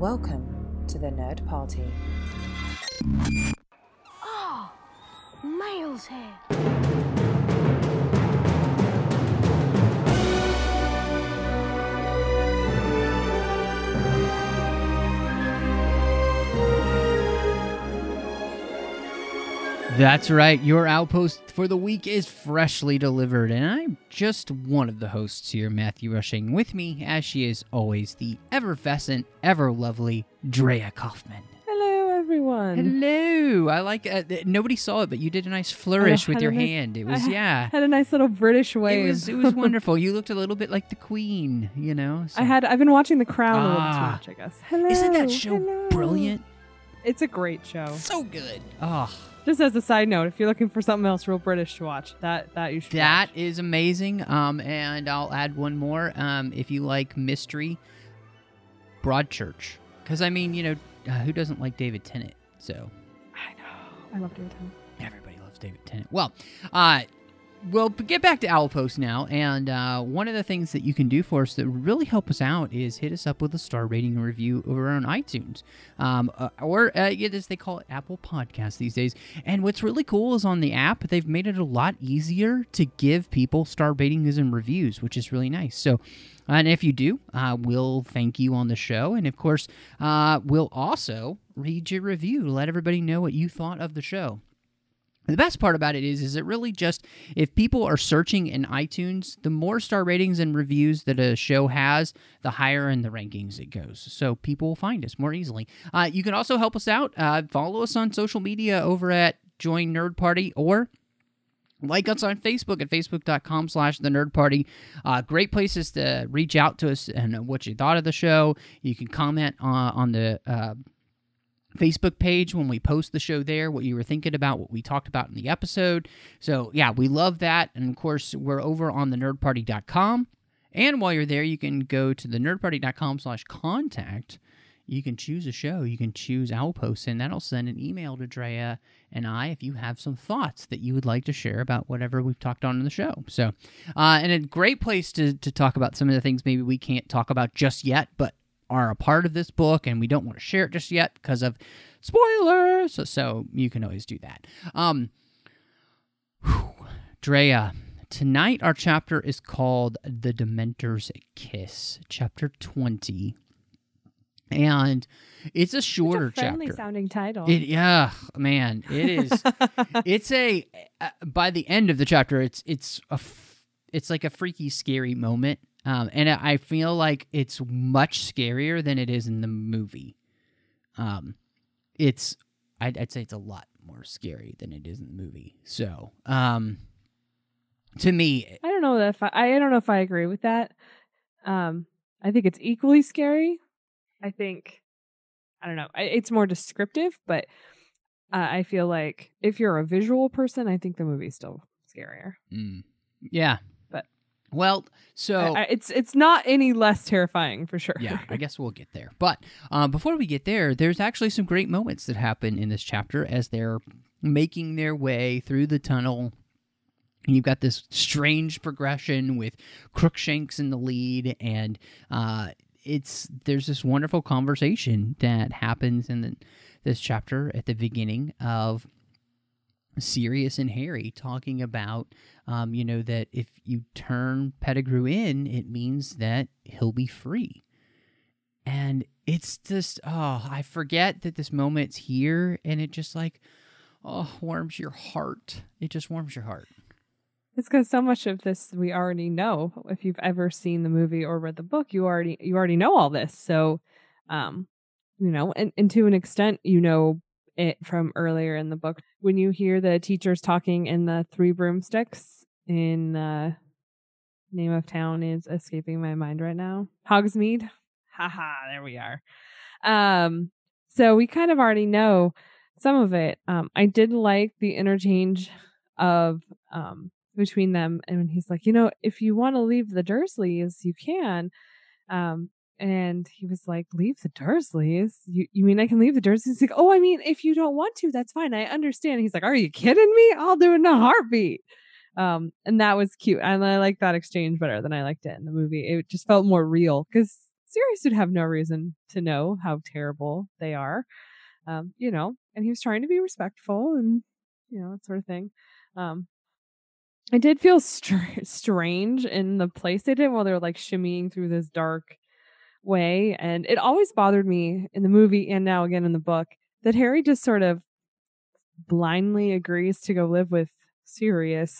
Welcome to the Nerd Party. Oh, Miles here. That's right, your outpost for the week is freshly delivered, and I'm just one of the hosts here, Matthew Rushing. With me, as she is always, the ever-fescent, ever-lovely Drea Kaufman. Hello, everyone. Hello! I like, nobody saw it, but you did a nice flourish with your hand. It was, Had a nice little British wave. It was wonderful. You looked a little bit like the Queen, you know? So. I've been watching The Crown a little too much, I guess. Hello. Isn't that show brilliant? It's a great show. So good. Oh. Just as a side note, if you're looking for something else real British to watch, that you should That watch. is amazing. And I'll add one more. If you like mystery, Broadchurch. Because, I mean, you know, who doesn't like David Tennant? So I know. I love David Tennant. Everybody loves David Tennant. Well, we'll get back to Owlpost now, and one of the things that you can do for us that would really help us out is hit us up with a star rating and review over on iTunes, or as they call it, Apple Podcasts these days. And what's really cool is on the app, they've made it a lot easier to give people star ratings and reviews, which is really nice. So, and if you do, we'll thank you on the show, and of course, we'll also read your review, let everybody know what you thought of the show. The best part about it is it really just, if people are searching in iTunes, the more star ratings and reviews that a show has, the higher in the rankings it goes. So people will find us more easily. You can also help us out. Follow us on social media over at Join Nerd Party, or like us on Facebook at facebook.com/The Nerd Party. Great places to reach out to us and what you thought of the show. You can comment on the Facebook page when we post the show there, what you were thinking about, what we talked about in the episode. So, yeah, we love that. And, of course, we're over on thenerdparty.com. And while you're there, you can go to thenerdparty.com/contact. You can choose a show. You can choose Owlpost, and that'll send an email to Drea and I if you have some thoughts that you would like to share about whatever we've talked on in the show. So, and a great place to talk about some of the things maybe we can't talk about just yet, but are a part of this book, and we don't want to share it just yet because of spoilers, so you can always do that. Drea, tonight our chapter is called The Dementor's Kiss, chapter 20, and it's a shorter Such a friendly chapter. Sounding title. Yeah, man, it is. It's a by the end of the chapter, it's like a freaky, scary moment. And I feel like it's much scarier than it is in the movie. I'd say it's a lot more scary than it is in the movie. So, to me, I don't know if I agree with that. I think it's equally scary. I don't know. It's more descriptive, but I feel like if you're a visual person, I think the movie's still scarier. Yeah. Well, so it's not any less terrifying for sure. Yeah, I guess we'll get there. But before we get there, there's actually some great moments that happen in this chapter as they're making their way through the tunnel. And you've got this strange progression with Crookshanks in the lead, and there's this wonderful conversation that happens in this chapter at the beginning of Sirius and Harry talking about, that if you turn Pettigrew in, it means that he'll be free. And it's just, I forget that this moment's here, and it just warms your heart. It just warms your heart. It's because so much of this we already know. If you've ever seen the movie or read the book, you already know all this. So, and to an extent, it from earlier in the book when you hear the teachers talking in the Three Broomsticks in name of town is escaping my mind right now. Hogsmeade. Haha, there we are. So we kind of already know some of it. I did like the interchange of between them, and he's like, if you want to leave the Dursleys, you can. And he was like, leave the Dursleys? You mean I can leave the Dursleys? He's like, oh, I mean, if you don't want to, that's fine. I understand. He's like, are you kidding me? I'll do it in a heartbeat. And that was cute. And I like that exchange better than I liked it in the movie. It just felt more real because Sirius would have no reason to know how terrible they are. You know, and he was trying to be respectful and, you know, that sort of thing. I did feel strange in the place they did while they were like shimmying through this dark way. And it always bothered me in the movie and now again in the book that Harry just sort of blindly agrees to go live with Sirius.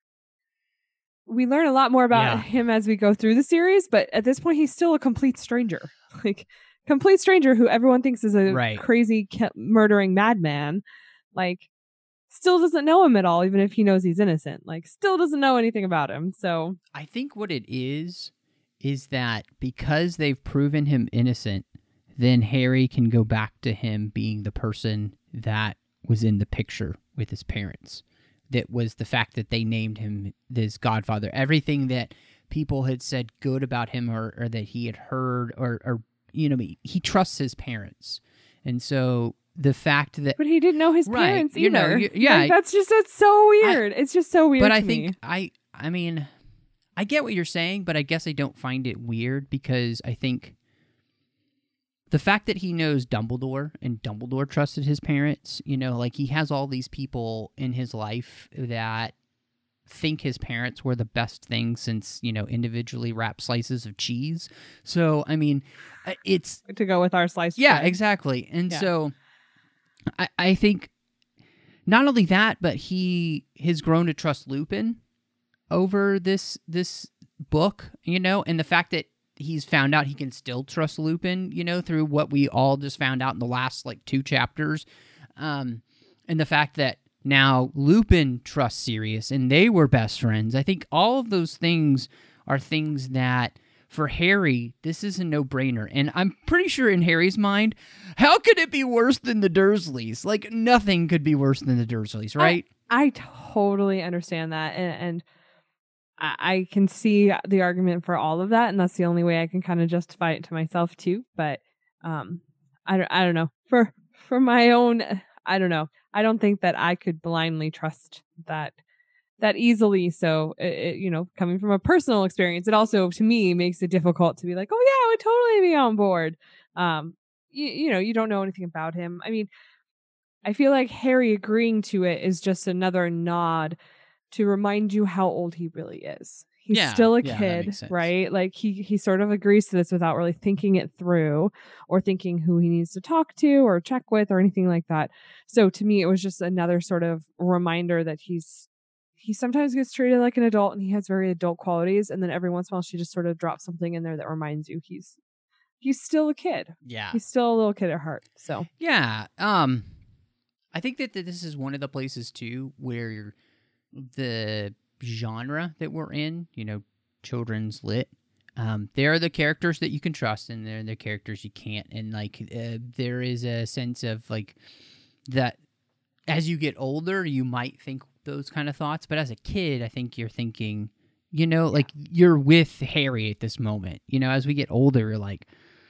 We learn a lot more about him as we go through the series, but at this point, he's still a complete stranger. Like, complete stranger who everyone thinks is a crazy murdering madman. Like, still doesn't know him at all, even if he knows he's innocent. Like, still doesn't know anything about him. So I think what it is that because they've proven him innocent, then Harry can go back to him being the person that was in the picture with his parents. That was the fact that they named him this godfather. Everything that people had said good about him or that he had heard or you know, he trusts his parents. And so the fact that... But he didn't know his parents either. You know, yeah. Like, that's so weird. It's just so weird But to I me. think, I mean, I get what you're saying, but I guess I don't find it weird because I think the fact that he knows Dumbledore and Dumbledore trusted his parents, you know, like he has all these people in his life that think his parents were the best thing since, you know, individually wrapped slices of cheese. So, I mean, it's... To go with our slice. Yeah, exactly. And so I think not only that, but he has grown to trust Lupin over this book, you know, and the fact that he's found out he can still trust Lupin, you know, through what we all just found out in the last, like, 2 chapters. And the fact that now Lupin trusts Sirius, and they were best friends. I think all of those things are things that, for Harry, this is a no-brainer. And I'm pretty sure in Harry's mind, how could it be worse than the Dursleys? Like, nothing could be worse than the Dursleys, right? I totally understand that. And I can see the argument for all of that, and that's the only way I can kind of justify it to myself too. But I don't know. For my own, I don't know. I don't think that I could blindly trust that easily. So you know, coming from a personal experience, it also to me makes it difficult to be like, oh yeah, I would totally be on board. You know, you don't know anything about him. I mean, I feel like Harry agreeing to it is just another nod to remind you how old he really is. He's still a kid, right? Like he sort of agrees to this without really thinking it through or thinking who he needs to talk to or check with or anything like that. So to me, it was just another sort of reminder that he sometimes gets treated like an adult and he has very adult qualities. And then every once in a while, she just sort of drops something in there that reminds you he's still a kid. Yeah. He's still a little kid at heart. So yeah. I think that this is one of the places too where the genre that we're in, you know, children's lit, there are the characters that you can trust and there are the characters you can't. And like there is a sense of like that as you get older, you might think those kind of thoughts. But as a kid, I think you're thinking, you know, like you're with Harry at this moment. You know, as we get older, you're like,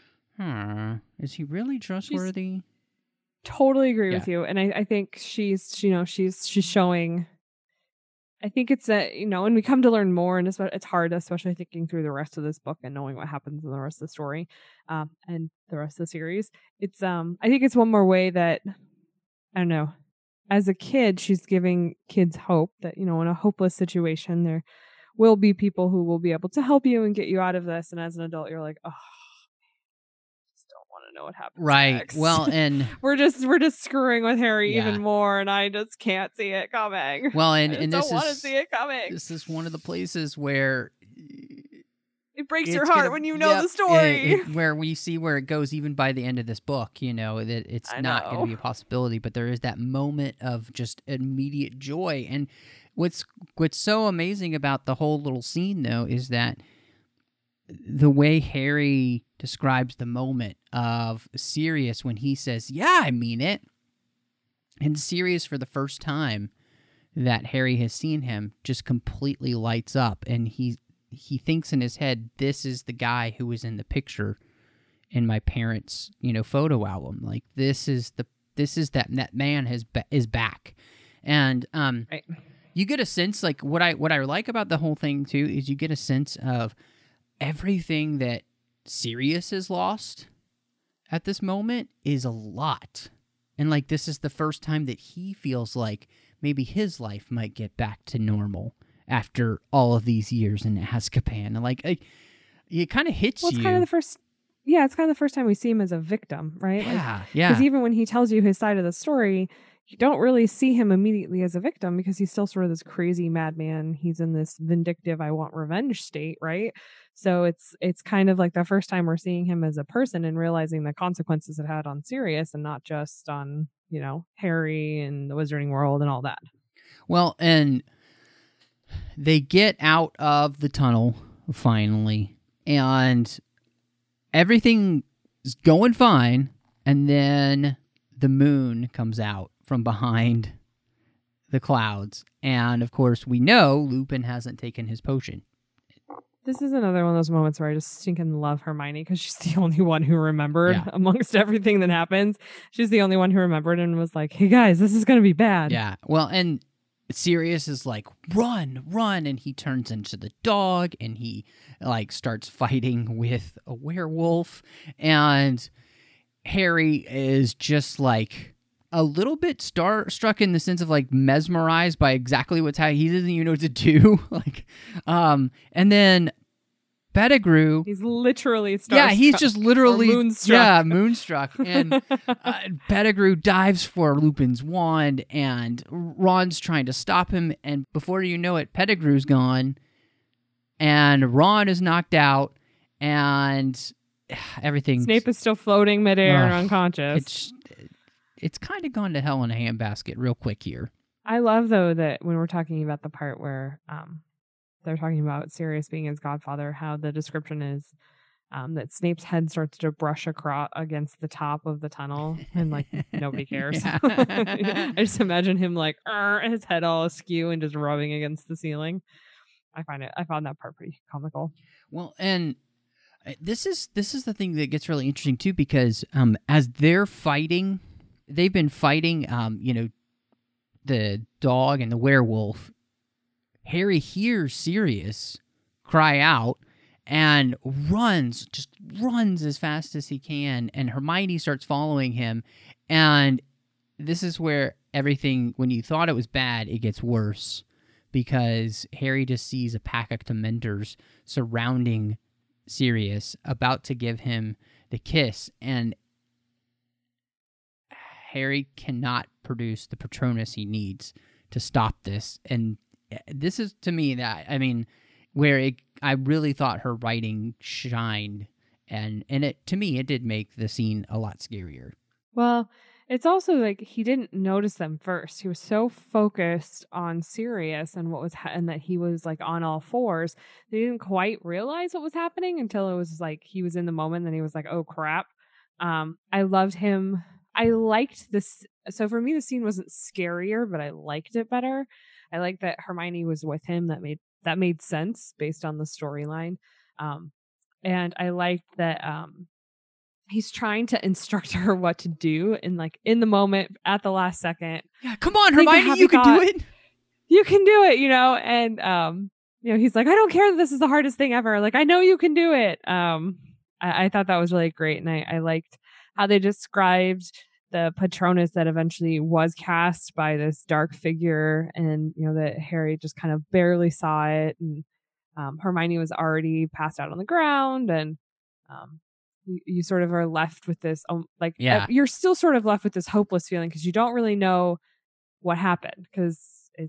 is he really trustworthy? Totally agree with you. And I think she's showing... I think it's you know, and we come to learn more, and it's hard, especially thinking through the rest of this book and knowing what happens in the rest of the story, and the rest of the series. It's I think it's one more way that, I don't know, as a kid, she's giving kids hope that, you know, in a hopeless situation, there will be people who will be able to help you and get you out of this. And as an adult, you're like, oh, know what happens next. Well, and we're just screwing with Harry even more, and I just can't see it coming. Well, and this don't want to see it coming. This is one of the places where it breaks your heart when you know the story. Where we see where it goes, even by the end of this book, you know that it's not going to be a possibility, but there is that moment of just immediate joy. And what's so amazing about the whole little scene, though, is that the way Harry describes the moment of Sirius when he says, "Yeah, I mean it," and Sirius, for the first time that Harry has seen him, just completely lights up, and he thinks in his head, "This is the guy who was in the picture in my parents', you know, photo album. Like this is that man is back," and you get a sense, like what I like about the whole thing too is you get a sense of everything that Sirius is lost at this moment is a lot. And like this is the first time that he feels like maybe his life might get back to normal after all of these years in Azkaban. And like it kind of hits you. It's kind of the first. Yeah, it's kind of the first time we see him as a victim, right? Yeah, Because even when he tells you his side of the story, you don't really see him immediately as a victim because he's still sort of this crazy madman. He's in this vindictive, I want revenge state, right? So it's kind of like the first time we're seeing him as a person and realizing the consequences it had on Sirius and not just on, Harry and the Wizarding World and all that. Well, and they get out of the tunnel finally, and everything is going fine, and then the moon comes out from behind the clouds. And, of course, we know Lupin hasn't taken his potion. This is another one of those moments where I just stinking love Hermione because she's the only one who remembered amongst everything that happens. She's the only one who remembered and was like, hey, guys, this is going to be bad. Yeah, well, and Sirius is like, run, and he turns into the dog, and he like starts fighting with a werewolf, and Harry is just like a little bit struck in the sense of like mesmerized by exactly what's happening. He doesn't even know what to do. And then Pettigrew, he's literally starstruck. Yeah, he's just literally moonstruck. Yeah, moonstruck. And Pettigrew dives for Lupin's wand, and Ron's trying to stop him. And before you know it, Pettigrew's gone, and Ron is knocked out, and everything. Snape is still floating midair and unconscious. It's kind of gone to hell in a handbasket real quick here. I love though that when we're talking about the part where they're talking about Sirius being his godfather, how the description is that Snape's head starts to brush across against the top of the tunnel, and like nobody cares. I just imagine him like his head all askew and just rubbing against the ceiling. I found that part pretty comical. Well, and this is the thing that gets really interesting too, because as they're fighting, they've been fighting the dog and the werewolf. Harry hears Sirius cry out and runs as fast as he can, and Hermione starts following him. And this is where everything, when you thought it was bad, it gets worse, because Harry just sees a pack of Dementors surrounding Sirius, about to give him the kiss, and Harry cannot produce the Patronus he needs to stop this. And this is, to me, where I really thought her writing shined, and it, to me, it did make the scene a lot scarier. Well, it's also like he didn't notice them first. He was so focused on Sirius and and that he was like on all fours, that he didn't quite realize what was happening until it was like he was in the moment. Then he was like, "Oh crap!" I loved him. I liked this. So for me, the scene wasn't scarier, but I liked it better. I liked that Hermione was with him. That made sense based on the storyline. And I liked that he's trying to instruct her what to do, and like in the moment, at the last second. Yeah, come on, Hermione, you can do it. You can do it, And he's like, I don't care that this is the hardest thing ever. Like, I know you can do it. I thought that was really great, and I liked how they described the Patronus that eventually was cast by this dark figure, and that Harry just kind of barely saw it, and Hermione was already passed out on the ground, and you sort of are left with this you're still sort of left with this hopeless feeling because you don't really know what happened, because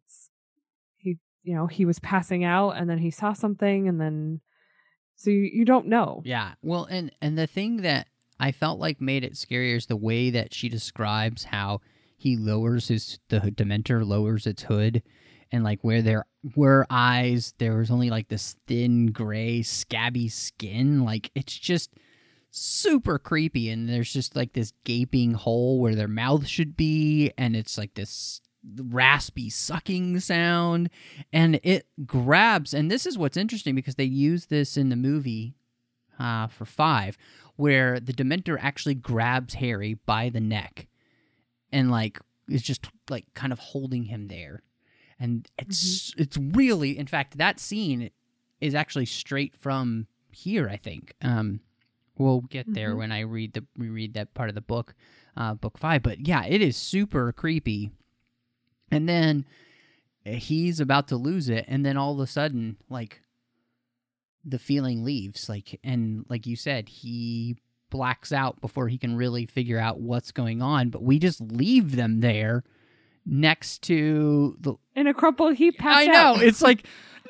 he was passing out and then he saw something, and then so you don't know. Yeah, well, and the thing that I felt like made it scarier is the way that she describes how he the Dementor lowers its hood, and like where there were eyes, there was only like this thin gray scabby skin. Like, it's just super creepy, and there's just like this gaping hole where their mouth should be, and it's like this raspy sucking sound, and it grabs. And this is what's interesting, because they use this in the movie for 5, where the Dementor actually grabs Harry by the neck and like is just like kind of holding him there. And it's really, in fact, that scene is actually straight from here, I think. We'll get there when I reread that part of the book, book 5. But yeah, it is super creepy. And then he's about to lose it, and then all of a sudden, like, the feeling leaves. Like, and like you said, he blacks out before he can really figure out what's going on. But we just leave them there next to the in a crumpled heap. I know. It's like,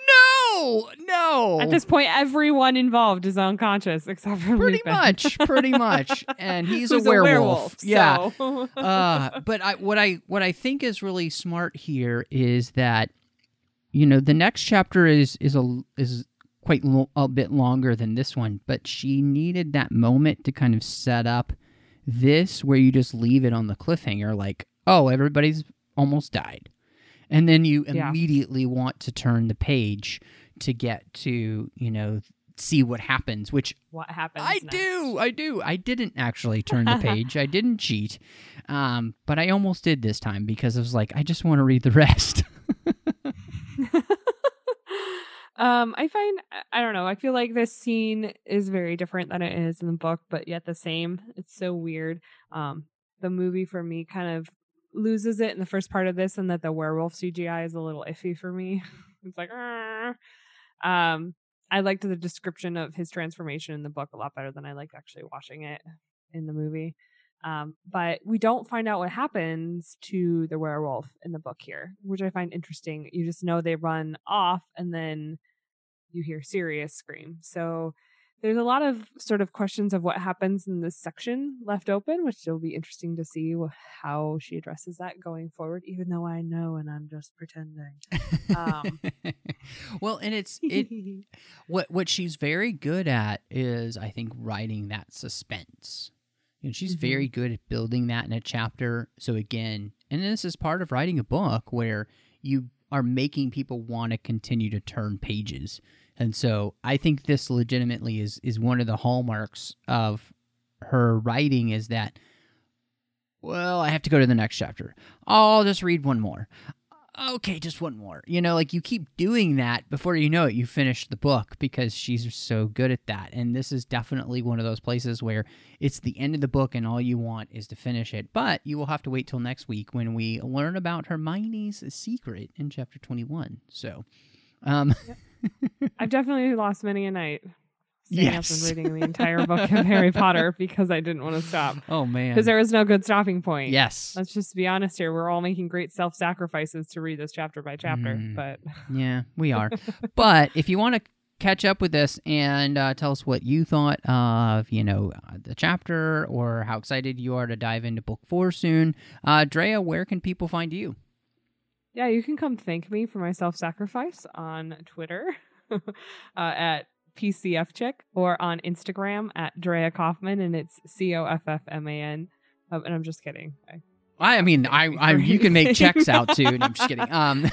no. At this point, everyone involved is unconscious except for pretty much. And he's a werewolf. Yeah. So. But what I think is really smart here is that, you know, the next chapter is quite a bit longer than this one, but she needed that moment to kind of set up this, where you just leave it on the cliffhanger, like, oh, everybody's almost died. And then you immediately want to turn the page to get to, you know, see what happens, which what happens I do. I didn't actually turn the page. I didn't cheat. But I almost did this time because I was like, I just want to read the rest. I don't know. I feel like this scene is very different than it is in the book, but yet the same. It's so weird. The movie for me kind of loses it in the first part of this, and that the werewolf CGI is a little iffy for me. It's like, I liked the description of his transformation in the book a lot better than I liked actually watching it in the movie. But we don't find out what happens to the werewolf in the book here, which I find interesting. You just know they run off, and then you hear Sirius scream. So there's a lot of sort of questions of what happens in this section left open, which will be interesting to see how she addresses that going forward, even though I know and I'm just pretending. Well, and what she's very good at is, I think, writing that suspense. And she's very good at building that in a chapter. So again, and this is part of writing a book where you are making people want to continue to turn pages. And so I think this legitimately is one of the hallmarks of her writing, is that, well, I have to go to the next chapter. I'll just read one more. Okay, just one more. You know, like, you keep doing that before you know it, you finish the book, because she's so good at that. And this is definitely one of those places where it's the end of the book and all you want is to finish it. But you will have to wait till next week when we learn about Hermione's secret in chapter 21. So, I've definitely lost many a night staying up and reading the entire book of Harry Potter because I didn't want to stop. Oh, man. Because there was no good stopping point. Yes. Let's just be honest here. We're all making great self-sacrifices to read this chapter by chapter. But yeah, we are. But if you want to catch up with us and tell us what you thought of, you know, the chapter, or how excited you are to dive into book 4 soon, Drea, where can people find you? Yeah, you can come thank me for my self-sacrifice on Twitter at PCFChick, or on Instagram at Drea Kaufman, and it's COFFMAN. And I'm just kidding. I mean, you can make checks out too. No, I'm just kidding.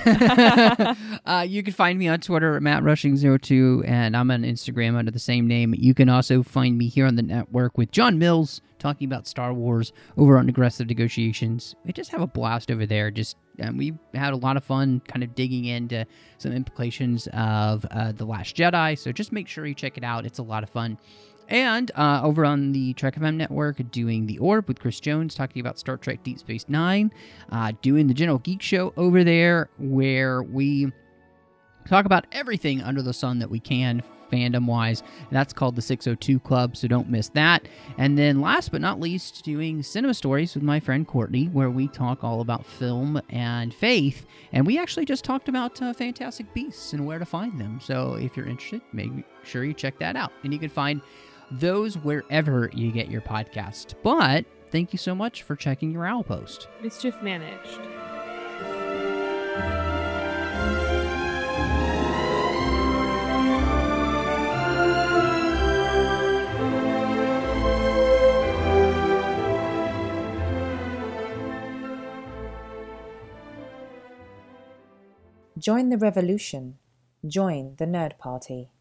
You can find me on Twitter at MattRushing02, and I'm on Instagram under the same name. You can also find me here on the network with John Mills talking about Star Wars over on Aggressive Negotiations. We just have a blast over there. We had a lot of fun kind of digging into some implications of The Last Jedi. So just make sure you check it out. It's a lot of fun. And over on the Trek FM network, doing The Orb with Chris Jones, talking about Star Trek Deep Space Nine, doing the General Geek Show over there, where we talk about everything under the sun that we can, fandom-wise. That's called the 602 Club, so don't miss that. And then last but not least, doing Cinema Stories with my friend Courtney, where we talk all about film and faith. And we actually just talked about Fantastic Beasts and where to find them. So if you're interested, make sure you check that out. And you can find those wherever you get your podcast. But thank you so much for checking your Owl Post. Mischief managed. Join the revolution. Join the Nerd Party.